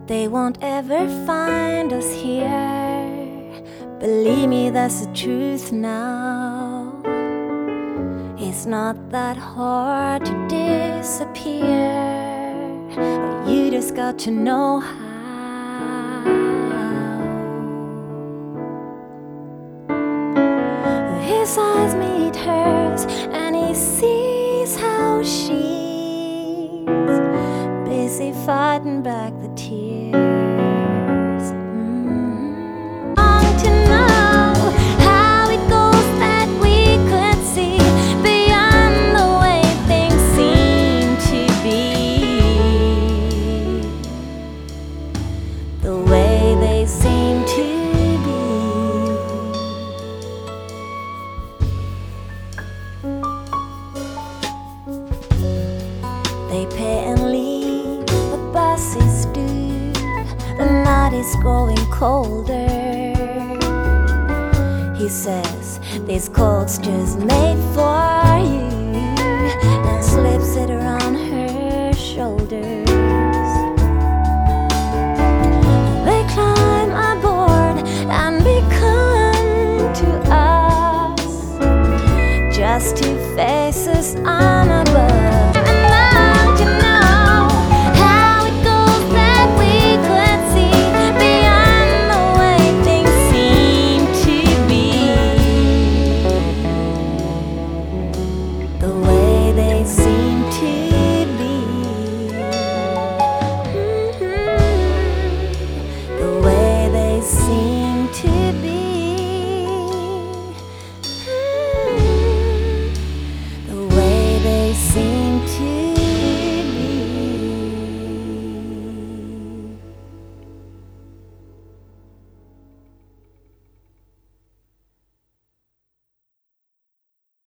They won't ever find us here. Believe me, that's the truth now. It's not that hard to disappear, but you just got to know how. His eyes meet hers, and he sees how she's busy fighting back the tears. Long to know how it goes that we could see beyond the way things seem to be, the way they seem to be. They pay and leave, the buses do. The night is growing colder. He says this coat's just made for you, and slips it around her shoulders. They climb aboard and be kind to us, just two faces on